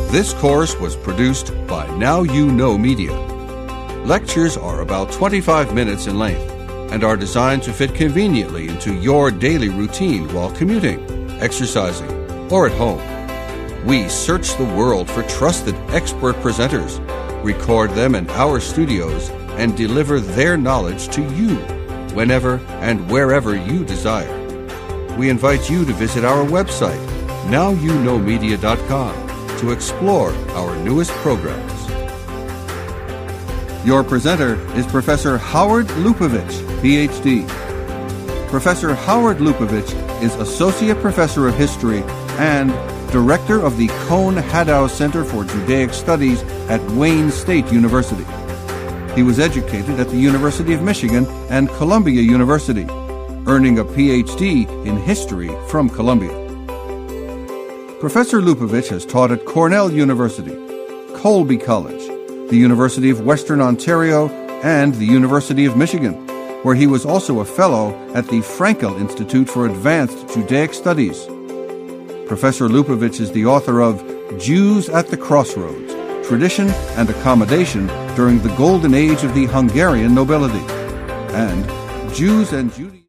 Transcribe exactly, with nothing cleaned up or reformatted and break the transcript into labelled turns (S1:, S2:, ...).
S1: This course was produced by Now You Know Media. Lectures are about twenty-five minutes in length and are designed to fit conveniently into your daily routine while commuting, exercising, or at home. We search the world for trusted expert presenters, record them in our studios, and deliver their knowledge to you whenever and wherever you desire. We invite you to visit our website, now you know media dot com, to explore our newest programs. Your presenter is Professor Howard Lupovich, P H D. Professor Howard Lupovich is Associate Professor of History and Director of the Cohn-Haddow Center for Judaic Studies at Wayne State University. He was educated at the University of Michigan and Columbia University, earning a P H D in history from Columbia. Professor Lupovich has taught at Cornell University, Colby College, the University of Western Ontario, and the University of Michigan, where he was also a fellow at the Frankel Institute for Advanced Judaic Studies. Professor Lupovich is the author of Jews at the Crossroads, Tradition and Accommodation During the Golden Age of the Hungarian Nobility, and Jews and Judaism.